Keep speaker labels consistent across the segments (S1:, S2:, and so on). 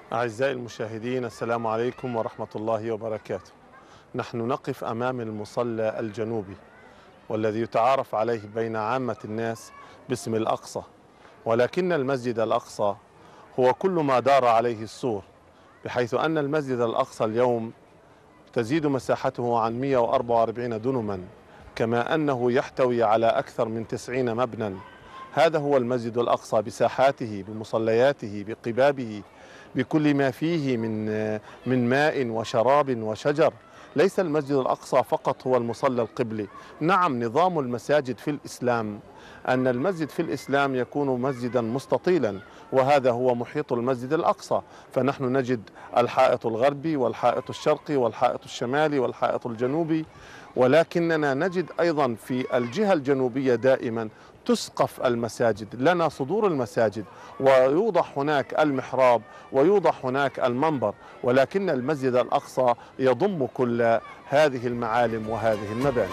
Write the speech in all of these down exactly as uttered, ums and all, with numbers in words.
S1: أعزائي المشاهدين، السلام عليكم ورحمة الله وبركاته. نحن نقف أمام المصلى الجنوبي والذي يتعارف عليه بين عامة الناس باسم الأقصى، ولكن المسجد الأقصى هو كل ما دار عليه السور، بحيث أن المسجد الأقصى اليوم تزيد مساحته عن مئة وأربعة وأربعين دنما، كما أنه يحتوي على أكثر من تسعين مبنى. هذا هو المسجد الأقصى بساحاته، بمصلياته، بقبابه، بكل ما فيه من من ماء وشراب وشجر. ليس المسجد الأقصى فقط هو المصلى القبلي. نعم، نظام المساجد في الإسلام أن المسجد في الإسلام يكون مسجدا مستطيلا، وهذا هو محيط المسجد الأقصى. فنحن نجد الحائط الغربي والحائط الشرقي والحائط الشمالي والحائط الجنوبي، ولكننا نجد أيضا في الجهة الجنوبية دائما تسقف المساجد، لنا صدور المساجد، ويوضع هناك المحراب ويوضع هناك المنبر، ولكن المسجد الأقصى يضم كل هذه المعالم وهذه المباني.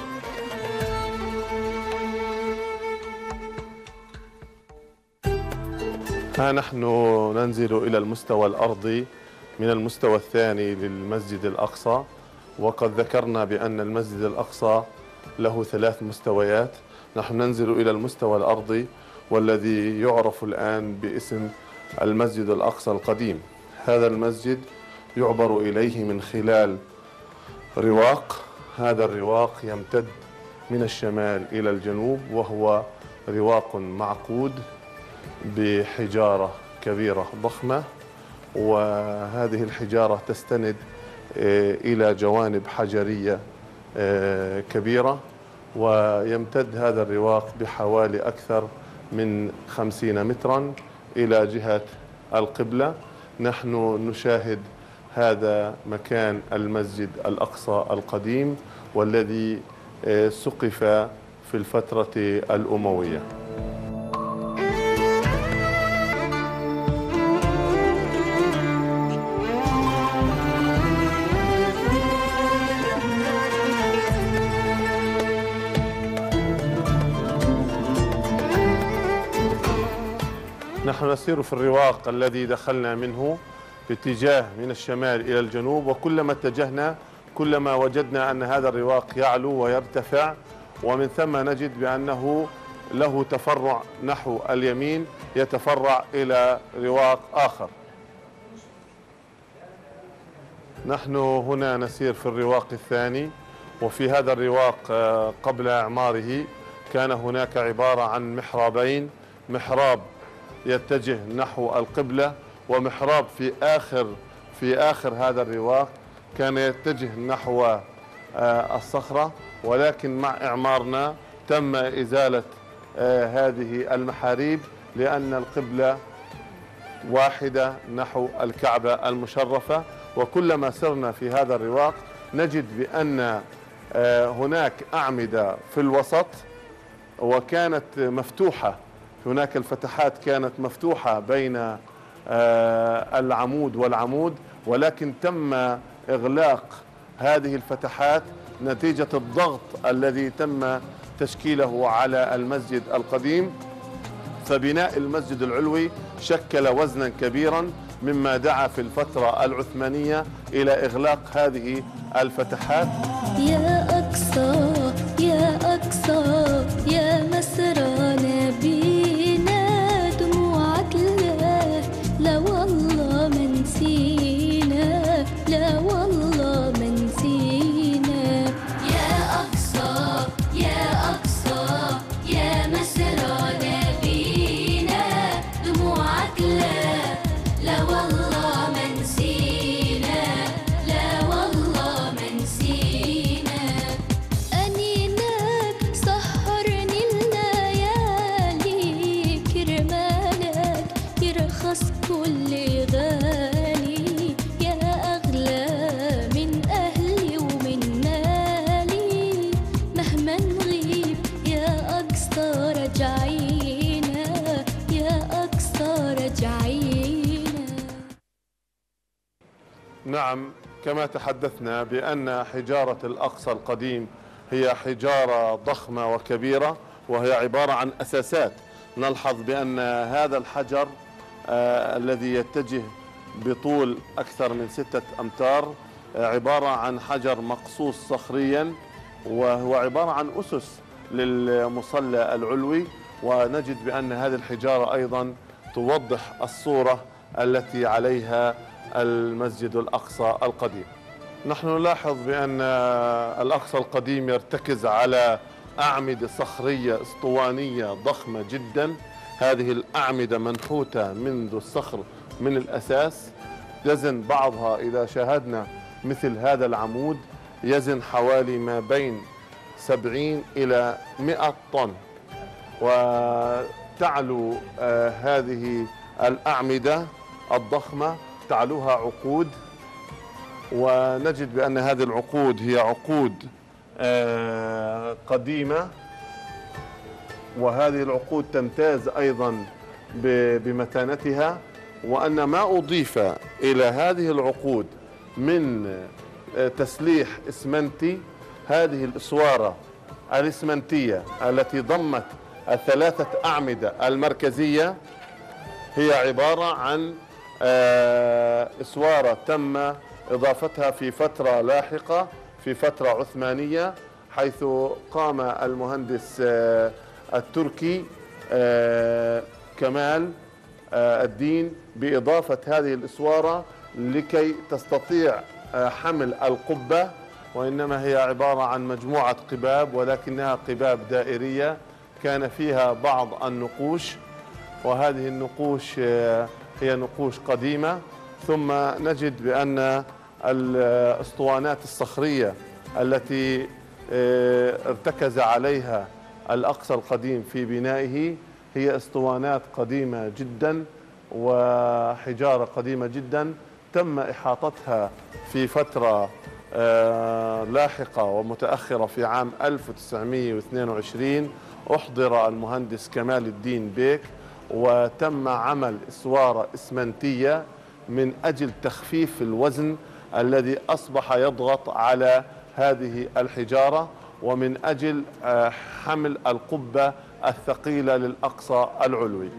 S1: ها نحن ننزل إلى المستوى الأرضي من المستوى الثاني للمسجد الأقصى، وقد ذكرنا بأن المسجد الأقصى له ثلاث مستويات. نحن ننزل إلى المستوى الأرضي والذي يعرف الآن باسم المسجد الأقصى القديم. هذا المسجد يعبر إليه من خلال رواق. هذا الرواق يمتد من الشمال إلى الجنوب، وهو رواق معقود بحجارة كبيرة ضخمة، وهذه الحجارة تستند إلى جوانب حجرية كبيرة، ويمتد هذا الرواق بحوالي أكثر من خمسين مترا إلى جهة القبلة. نحن نشاهد هذا مكان المسجد الأقصى القديم، والذي سقف في الفترة الأموية. نحن نسير في الرواق الذي دخلنا منه باتجاه من الشمال إلى الجنوب، وكلما اتجهنا كلما وجدنا أن هذا الرواق يعلو ويرتفع، ومن ثم نجد بأنه له تفرع نحو اليمين يتفرع إلى رواق آخر. نحن هنا نسير في الرواق الثاني، وفي هذا الرواق قبل إعماره كان هناك عبارة عن محرابين، محراب يتجه نحو القبلة، ومحراب في آخر في آخر هذا الرواق كان يتجه نحو الصخرة، ولكن مع إعمارنا تم إزالة هذه المحاريب لأن القبلة واحدة نحو الكعبة المشرفة. وكلما سرنا في هذا الرواق نجد بأن هناك أعمدة في الوسط وكانت مفتوحة، هناك الفتحات كانت مفتوحة بين العمود والعمود، ولكن تم إغلاق هذه الفتحات نتيجة الضغط الذي تم تشكيله على المسجد القديم. فبناء المسجد العلوي شكل وزنا كبيرا، مما دعا في الفترة العثمانية إلى إغلاق هذه الفتحات.
S2: يا أقصى يا أقصى يا مسرى نبينا، دموعك لا لا والله ما نسينا، لا والله ما نسينا. يا أقصى يا أقصى يا مسرى نبينا، دموعك لا لا والله ما نسينا، لا والله ما نسينا. أنيناك سهرني الليالي، كرمالك يرخص كل غالي، يا أغلى من أهلي ومن مالي، مهما نغيب يا أقصى رجعينا، يا أقصى رجعينا.
S1: نعم، كما تحدثنا بأن حجارة الأقصى القديم هي حجارة ضخمة وكبيرة، وهي عبارة عن أساسات. نلحظ بأن هذا الحجر آه الذي يتجه بطول أكثر من ستة أمتار، عبارة عن حجر مقصوص صخريا، وهو عبارة عن أسس للمصلى العلوي. ونجد بأن هذه الحجارة أيضا توضح الصورة التي عليها المسجد الأقصى القديم. نحن نلاحظ بأن الأقصى القديم يرتكز على أعمدة صخرية اسطوانية ضخمة جدا. هذه الأعمدة منحوتة منذ الصخر من الأساس، يزن بعضها إذا شاهدنا مثل هذا العمود يزن حوالي ما بين سبعين إلى مئة طن. وتعلو آه هذه الأعمدة الضخمة تعلوها عقود، ونجد بأن هذه العقود هي عقود آه قديمة، وهذه العقود تمتاز أيضا بمتانتها. وأن ما أضيف إلى هذه العقود من تسليح إسمنتي، هذه الأسوارة الإسمنتية التي ضمت الثلاثة أعمدة المركزية هي عبارة عن أسوارة تم إضافتها في فترة لاحقة، في فترة عثمانية، حيث قام المهندس التركي كمال الدين بإضافة هذه الأسوارة لكي تستطيع حمل القبة. وإنما هي عبارة عن مجموعة قباب، ولكنها قباب دائرية كان فيها بعض النقوش، وهذه النقوش هي نقوش قديمة. ثم نجد بأن الأسطوانات الصخرية التي ارتكز عليها الأقصى القديم في بنائه هي اسطوانات قديمة جدا وحجارة قديمة جدا، تم إحاطتها في فترة لاحقة ومتأخرة. في عام ألف وتسعمئة واثنين وعشرين أحضر المهندس كمال الدين بيك، وتم عمل أسوارة إسمنتية من أجل تخفيف الوزن الذي أصبح يضغط على هذه الحجارة، ومن أجل حمل القبة الثقيلة للأقصى العلوي.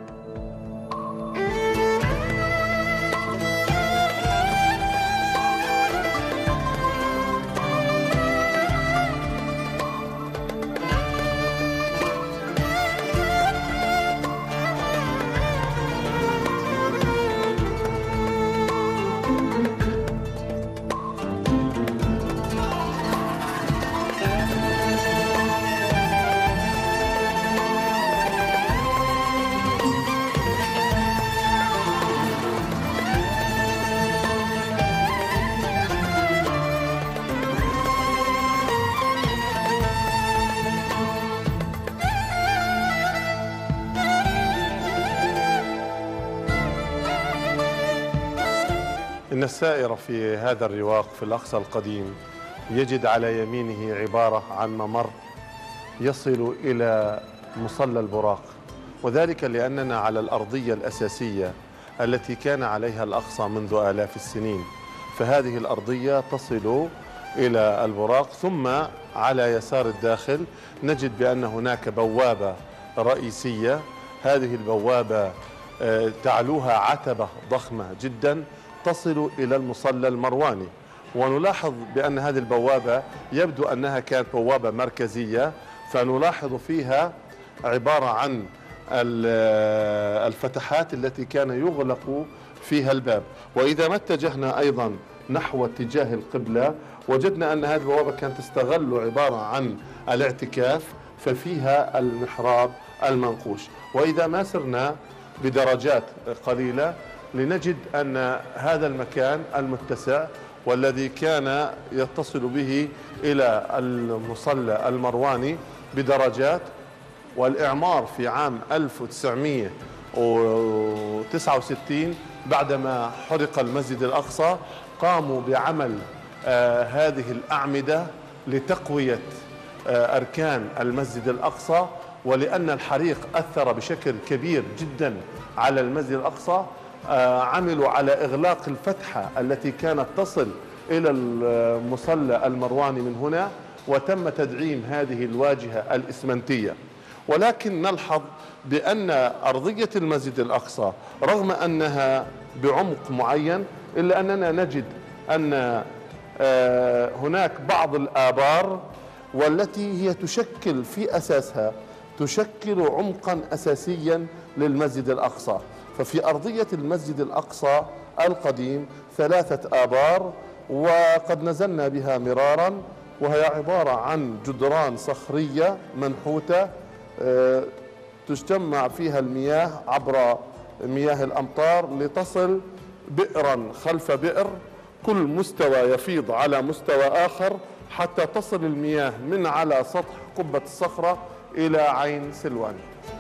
S1: إن السائر في هذا الرواق في الأقصى القديم يجد على يمينه عبارة عن ممر يصل إلى مصلى البراق، وذلك لأننا على الأرضية الأساسية التي كان عليها الأقصى منذ آلاف السنين. فهذه الأرضية تصل إلى البراق، ثم على يسار الداخل نجد بأن هناك بوابة رئيسية. هذه البوابة تعلوها عتبة ضخمة جدا تصل إلى المصلى المرواني. ونلاحظ بأن هذه البوابة يبدو أنها كانت بوابة مركزية، فنلاحظ فيها عبارة عن الفتحات التي كان يغلق فيها الباب. وإذا ما اتجهنا أيضا نحو اتجاه القبلة وجدنا أن هذه البوابة كانت تستغل عبارة عن الاعتكاف، ففيها المحراب المنقوش. وإذا ما سرنا بدرجات قليلة لنجد أن هذا المكان المتسع والذي كان يتصل به إلى المصلى المرواني بدرجات، والإعمار في عام ألف وتسعمئة وتسعة وستين بعدما حرق المسجد الأقصى قاموا بعمل آه هذه الأعمدة لتقوية آه أركان المسجد الأقصى. ولأن الحريق أثر بشكل كبير جدا على المسجد الأقصى آه عملوا على إغلاق الفتحة التي كانت تصل إلى المصلى المرواني من هنا، وتم تدعيم هذه الواجهة الإسمنتية. ولكن نلحظ بأن أرضية المسجد الأقصى رغم أنها بعمق معين إلا أننا نجد أن هناك بعض الآبار والتي هي تشكل في أساسها تشكل عمقا أساسيا للمسجد الأقصى. ففي أرضية المسجد الأقصى القديم ثلاثة آبار وقد نزلنا بها مرارا، وهي عبارة عن جدران صخرية منحوتة تجتمع فيها المياه عبر مياه الأمطار لتصل بئرا خلف بئر، كل مستوى يفيض على مستوى آخر حتى تصل المياه من على سطح قبة الصخرة إلى عين سلوان.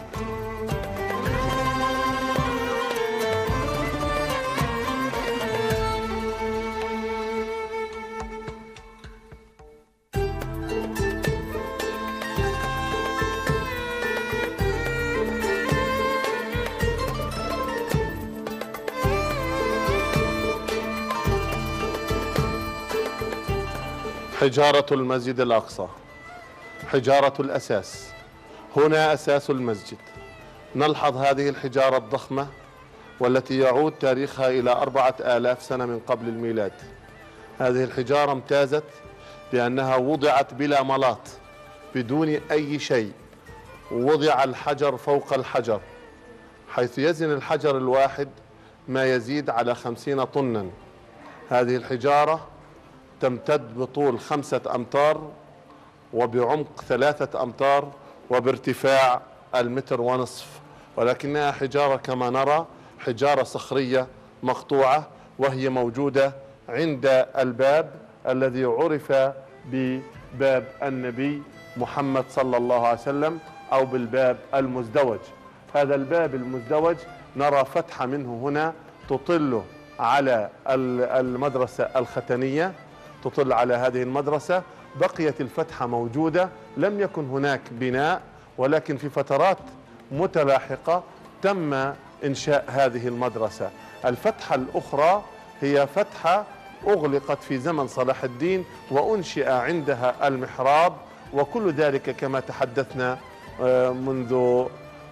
S1: حجارة المسجد الأقصى، حجارة الأساس. هنا أساس المسجد. نلحظ هذه الحجارة الضخمة والتي يعود تاريخها إلى أربعة آلاف سنة من قبل الميلاد. هذه الحجارة امتازت بأنها وضعت بلا ملاط بدون أي شيء، وضع الحجر فوق الحجر حيث يزن الحجر الواحد ما يزيد على خمسين طنا. هذه الحجارة تمتد بطول خمسة أمتار وبعمق ثلاثة أمتار وبارتفاع المتر ونصف، ولكنها حجارة كما نرى حجارة صخرية مقطوعة، وهي موجودة عند الباب الذي عرف بباب النبي محمد صلى الله عليه وسلم أو بالباب المزدوج. هذا الباب المزدوج نرى فتحة منه هنا تطل على المدرسة الختنية، تطل على هذه المدرسة. بقيت الفتحة موجودة، لم يكن هناك بناء، ولكن في فترات متلاحقة تم إنشاء هذه المدرسة. الفتحة الأخرى هي فتحة أغلقت في زمن صلاح الدين وأنشئ عندها المحراب، وكل ذلك كما تحدثنا منذ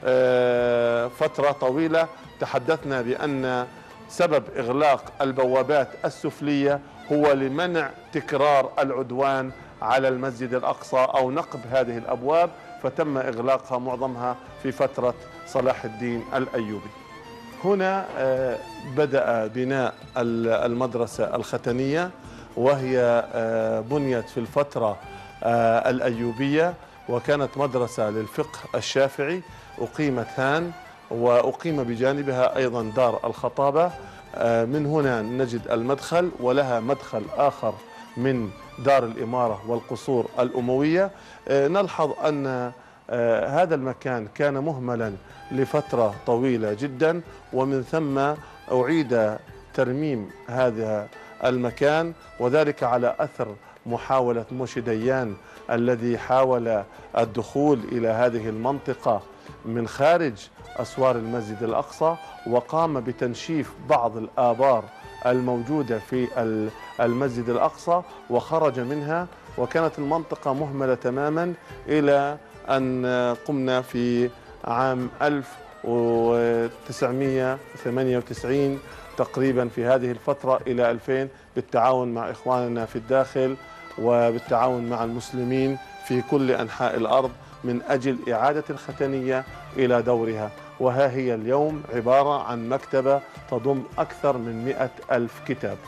S1: فترة طويلة. تحدثنا بأن سبب إغلاق البوابات السفلية هو لمنع تكرار العدوان على المسجد الأقصى أو نقب هذه الأبواب، فتم إغلاقها معظمها في فترة صلاح الدين الأيوبي. هنا بدأ بناء المدرسة الختنية، وهي بنيت في الفترة الأيوبية، وكانت مدرسة للفقه الشافعي أقيمت هان، وأقيم بجانبها أيضا دار الخطابة. من هنا نجد المدخل، ولها مدخل آخر من دار الإمارة والقصور الأموية. نلحظ أن هذا المكان كان مهملا لفترة طويلة جدا، ومن ثم أعيد ترميم هذا المكان، وذلك على أثر محاولة موشي ديان الذي حاول الدخول إلى هذه المنطقة من خارج أسوار المسجد الأقصى، وقام بتنشيف بعض الآبار الموجودة في المسجد الأقصى وخرج منها، وكانت المنطقة مهملة تماما إلى أن قمنا في عام ألف وتسعمئة وثمانية وتسعين تقريبا في هذه الفترة إلى ألفين بالتعاون مع إخواننا في الداخل وبالتعاون مع المسلمين في كل أنحاء الأرض من أجل إعادة الختنية إلى دورها. وها هي اليوم عبارة عن مكتبة تضم أكثر من مئة ألف كتاب.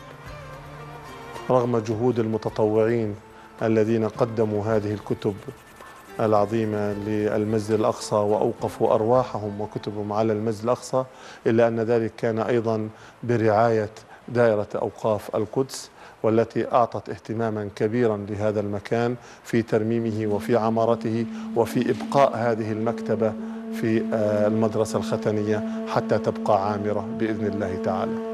S1: رغم جهود المتطوعين الذين قدموا هذه الكتب العظيمة للمسجد الأقصى وأوقفوا أرواحهم وكتبهم على المسجد الأقصى، إلا أن ذلك كان أيضا برعاية دائرة أوقاف القدس، والتي أعطت اهتماما كبيرا لهذا المكان في ترميمه وفي عمارته وفي إبقاء هذه المكتبة في المدرسة الختنية حتى تبقى عامرة بإذن الله تعالى.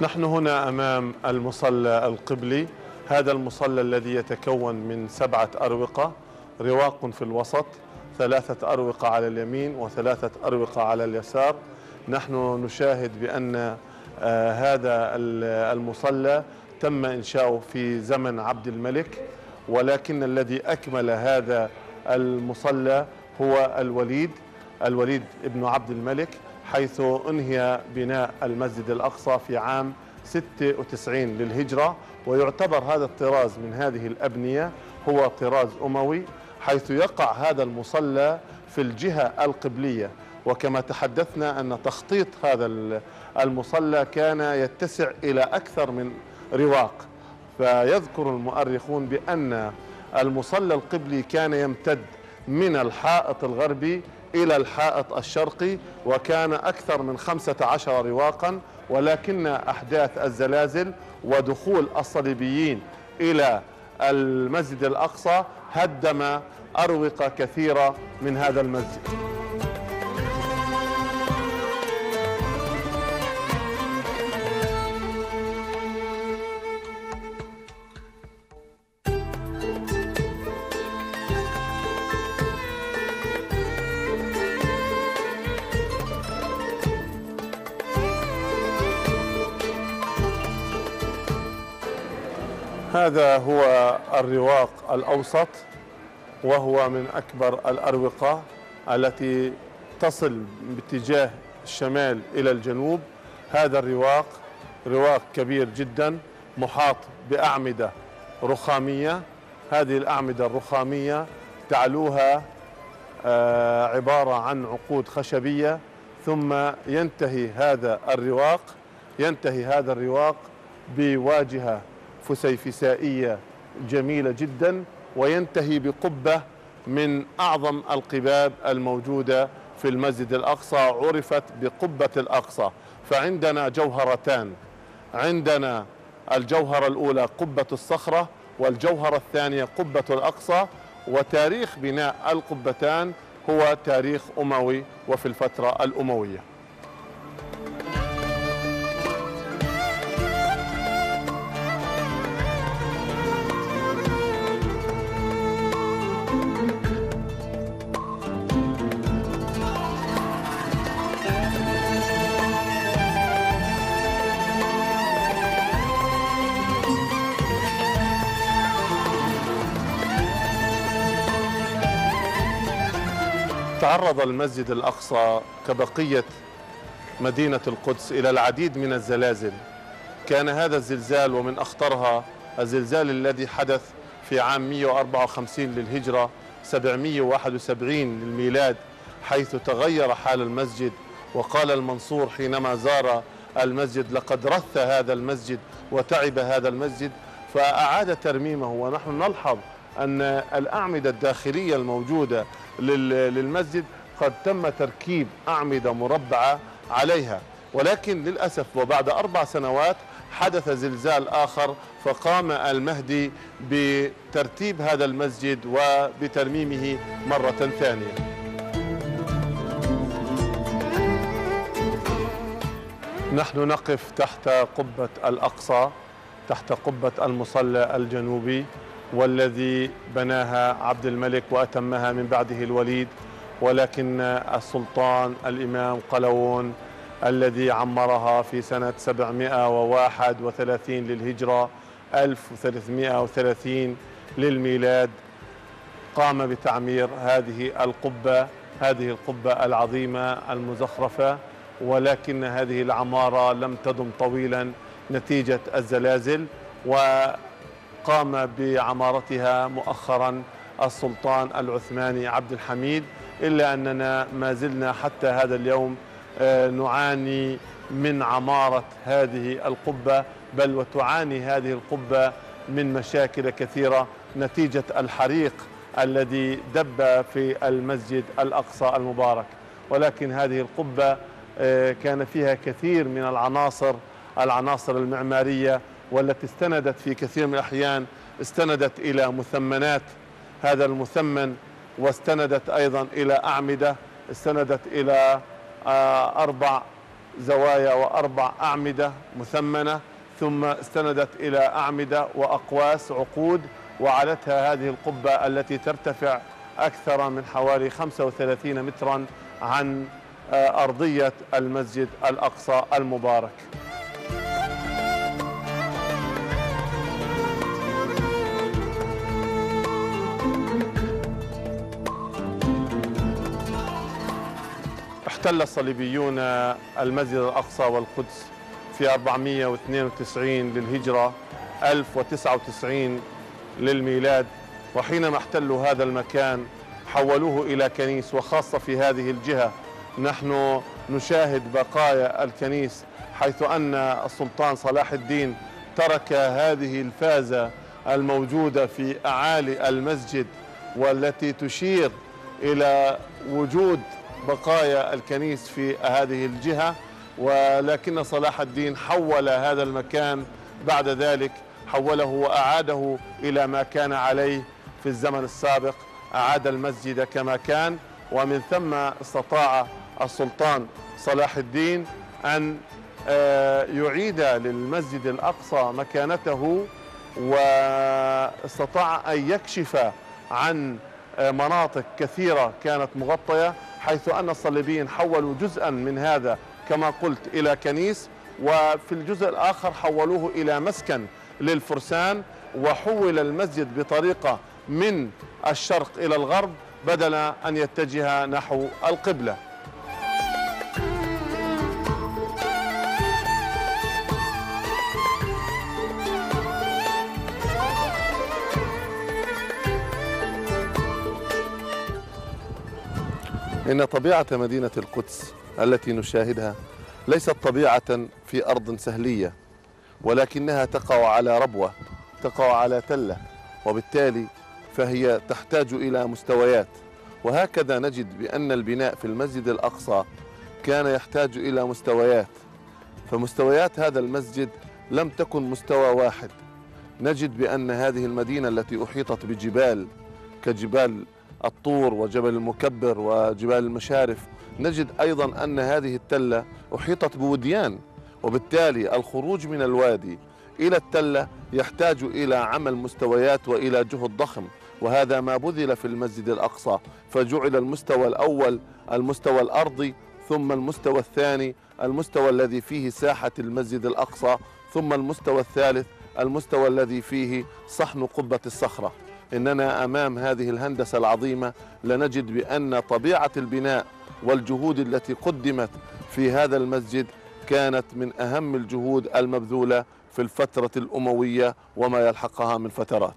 S1: نحن هنا أمام المصلى القبلي. هذا المصلى الذي يتكون من سبعة أروقة، رواق في الوسط، ثلاثة أروقة على اليمين وثلاثة أروقة على اليسار. نحن نشاهد بأن آه هذا المصلى تم إنشاؤه في زمن عبد الملك، ولكن الذي أكمل هذا المصلى هو الوليد الوليد ابن عبد الملك، حيث أنهي بناء المسجد الأقصى في عام ستة وتسعين للهجرة. ويعتبر هذا الطراز من هذه الأبنية هو طراز أموي، حيث يقع هذا المصلى في الجهة القبلية. وكما تحدثنا أن تخطيط هذا المصلى كان يتسع إلى أكثر من رواق، فيذكر المؤرخون بأن المصلى القبلي كان يمتد من الحائط الغربي إلى الحائط الشرقي، وكان أكثر من خمسة عشر رواقا، ولكن أحداث الزلازل ودخول الصليبيين إلى المسجد الأقصى هدم أروقة كثيرة من هذا المسجد. هذا هو الرواق الأوسط، وهو من أكبر الأروقة التي تصل باتجاه الشمال إلى الجنوب. هذا الرواق رواق كبير جدا محاط بأعمدة رخامية. هذه الأعمدة الرخامية تعلوها عبارة عن عقود خشبية، ثم ينتهي هذا الرواق ينتهي هذا الرواق بواجهة فسيفسائية جميلة جدا، وينتهي بقبة من أعظم القباب الموجودة في المسجد الأقصى، عرفت بقبة الأقصى. فعندنا جوهرتان، عندنا الجوهرة الأولى قبة الصخرة، والجوهرة الثانية قبة الأقصى. وتاريخ بناء القبتان هو تاريخ أموي وفي الفترة الأموية. تعرض المسجد الأقصى كبقية مدينة القدس إلى العديد من الزلازل. كان هذا الزلزال ومن أخطرها الزلزال الذي حدث في عام مئة وأربعة وخمسين للهجرة سبعمئة وواحد وسبعين للميلاد، حيث تغير حال المسجد. وقال المنصور حينما زار المسجد: لقد رث هذا المسجد وتعب هذا المسجد، فأعاد ترميمه. ونحن نلحظ أن الأعمدة الداخلية الموجودة للمسجد قد تم تركيب أعمدة مربعة عليها، ولكن للأسف وبعد أربع سنوات حدث زلزال آخر، فقام المهدي بترتيب هذا المسجد وبترميمه مرة ثانية. نحن نقف تحت قبة الأقصى، تحت قبة المصلى الجنوبي، والذي بناها عبد الملك وأتمها من بعده الوليد. ولكن السلطان الإمام قلاوون الذي عمرها في سنة سبعمئة وواحد وثلاثين للهجرة ألف وثلاثمئة وثلاثين للميلاد قام بتعمير هذه القبة هذه القبة العظيمة المزخرفة. ولكن هذه العمارة لم تدم طويلا نتيجة الزلازل، وقام بعمارتها مؤخرا السلطان العثماني عبد الحميد. إلا أننا ما زلنا حتى هذا اليوم نعاني من عمارة هذه القبة، بل وتعاني هذه القبة من مشاكل كثيرة نتيجة الحريق الذي دب في المسجد الأقصى المبارك. ولكن هذه القبة كان فيها كثير من العناصر العناصر المعمارية، والتي استندت في كثير من الأحيان استندت إلى مثمنات هذا المثمن، واستندت أيضا إلى أعمدة، استندت إلى أربع زوايا وأربع أعمدة مثمنة، ثم استندت إلى أعمدة وأقواس عقود وعلتها هذه القبة التي ترتفع أكثر من حوالي خمسة وثلاثين مترا عن أرضية المسجد الأقصى المبارك. احتل الصليبيون المسجد الأقصى والقدس في أربعمئة واثنين وتسعين للهجرة ألف وتسعة وتسعين للميلاد، وحينما احتلوا هذا المكان حولوه إلى كنيس، وخاصة في هذه الجهة نحن نشاهد بقايا الكنيس، حيث أن السلطان صلاح الدين ترك هذه الفازة الموجودة في أعالي المسجد والتي تشير إلى وجود بقايا الكنيس في هذه الجهة، ولكن صلاح الدين حول هذا المكان بعد ذلك، حوله وأعاده إلى ما كان عليه في الزمن السابق، أعاد المسجد كما كان، ومن ثم استطاع السلطان صلاح الدين أن يعيد للمسجد الأقصى مكانته، واستطاع أن يكشف عن مناطق كثيرة كانت مغطية، حيث أن الصليبيين حولوا جزءا من هذا كما قلت إلى كنيس، وفي الجزء الآخر حولوه إلى مسكن للفرسان، وحول المسجد بطريقة من الشرق إلى الغرب بدل أن يتجه نحو القبلة. إن طبيعة مدينة القدس التي نشاهدها ليست طبيعة في أرض سهلية، ولكنها تقع على ربوة، تقع على تلة، وبالتالي فهي تحتاج إلى مستويات. وهكذا نجد بأن البناء في المسجد الأقصى كان يحتاج إلى مستويات، فمستويات هذا المسجد لم تكن مستوى واحد. نجد بأن هذه المدينة التي أحيطت بجبال كجبال الطور وجبل المكبر وجبال المشارف، نجد أيضا أن هذه التلة أحيطت بوديان، وبالتالي الخروج من الوادي إلى التلة يحتاج إلى عمل مستويات وإلى جهد ضخم، وهذا ما بذل في المسجد الأقصى، فجعل المستوى الأول المستوى الأرضي، ثم المستوى الثاني المستوى الذي فيه ساحة المسجد الأقصى، ثم المستوى الثالث المستوى الذي فيه صحن قبة الصخرة. إننا أمام هذه الهندسة العظيمة لنجد بأن طبيعة البناء والجهود التي قدمت في هذا المسجد كانت من أهم الجهود المبذولة في الفترة الأموية وما يلحقها من فترات.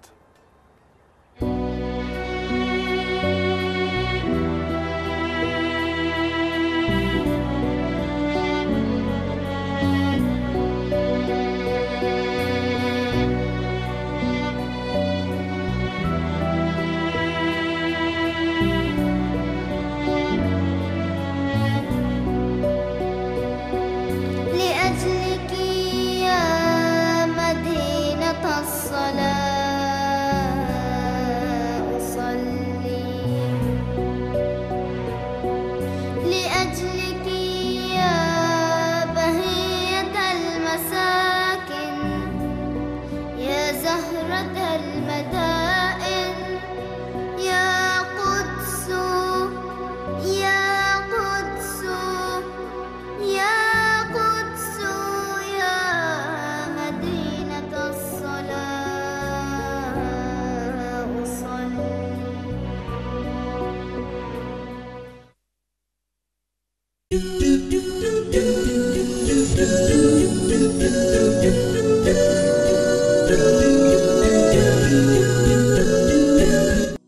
S3: do do do